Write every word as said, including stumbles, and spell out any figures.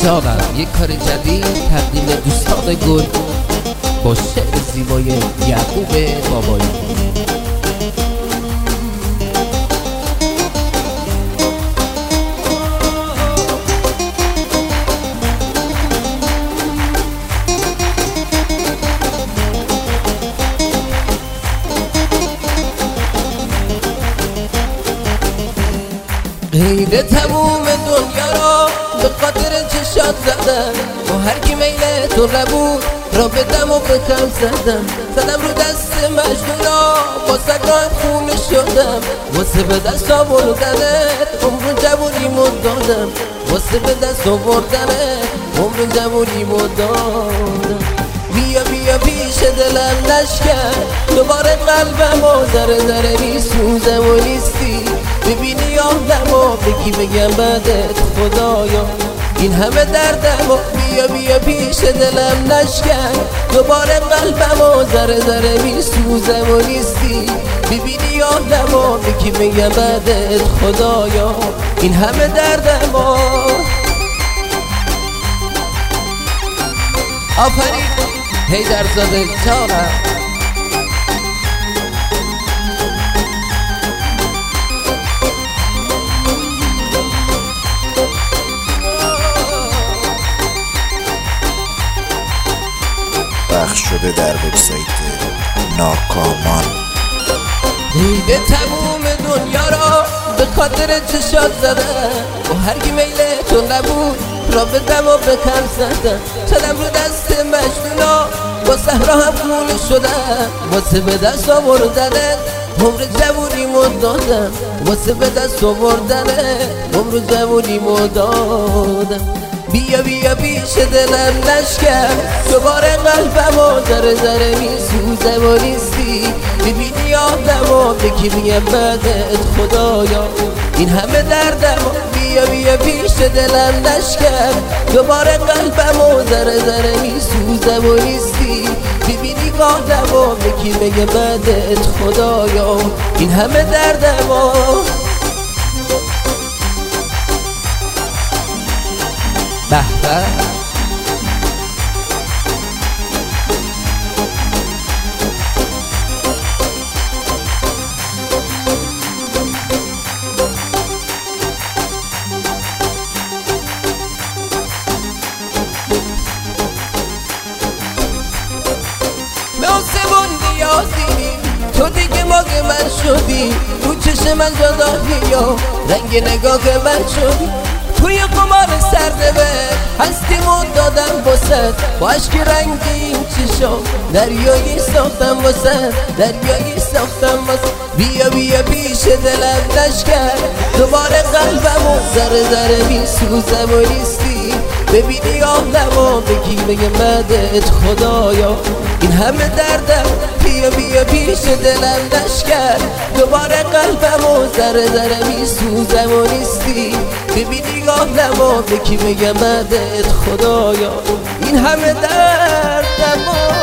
جانم یک کار جدید تقدیم دوستان گل با شعر زیبای یعقوب بابایی. غیر تموم دنیا را به خاطر چشات زدم، با هر کی میل تو نبود را بدم و بکم زدم زدم رو دست مجنونا با سگان خونه شدم، واسه به دست آوردنت عمر جوونیمو دادم، واسه به دست آوردنت عمر جوونیمو دادم. بیا بیا پیش دلم نشکن دوباره قلبم و ذره ذره میسوزم و نیستی، ببینی آدم و بگی بگم بعدت خدایا این همه دردم و بیا بیا پیش دلم نشکن دوباره قلبم و ذره ذره میسوزم و نیستی، ببینی آدم و بگی بگم بعدت خدایا این همه دردم و آفرین حیدرزاده جانم. پخش شده در وبسایت ناکامان. دیده تموم دنیا را به خاطر چشات زدم، و هر کی میل تو نبود را بدم و بکم زدم زدم رو دست مجنونا با صحرا هم خونه شدم، واسه به دست آوردنت عمر جوونیمو دادم، واسه به دست آوردنت عمر جوونیمو دادم. بیا بیا پیش دلم نشکن دوباره قلبم و ذره ذره میسوزم و نیستی، ببینی آدم و بگی بگم بعدت خدایا این همه دردم و بیا بیا پیش دلم نشکن دوباره قلبم و ذره ذره میسوزم و نیستی، ببینی آدم و بگی بگم بعدت خدایا این همه دردم و به به. به آسمون نیازی تو دیگه ماگ من شدی، تو چشم من جا دادی یا رنگ نگاه من شدی، توی قمار سرده هستیمون دادم واسد با عشق رنگین چشم دریایی ساختم واسد دریایی ساختم واسد. بیا بیا پیش دلم نشکن دوباره قلبم و ذره ذره میسوزم و نیستی، ببینی آدم و بگی بگم بعدت خدایا این همه دردم. بیا بیا پیش دلم نشکن دوباره قلبم و ذره ذره میسوزم و نیستی، ببینی آدم و بگی بگم بعدت خدایا این همه دردم.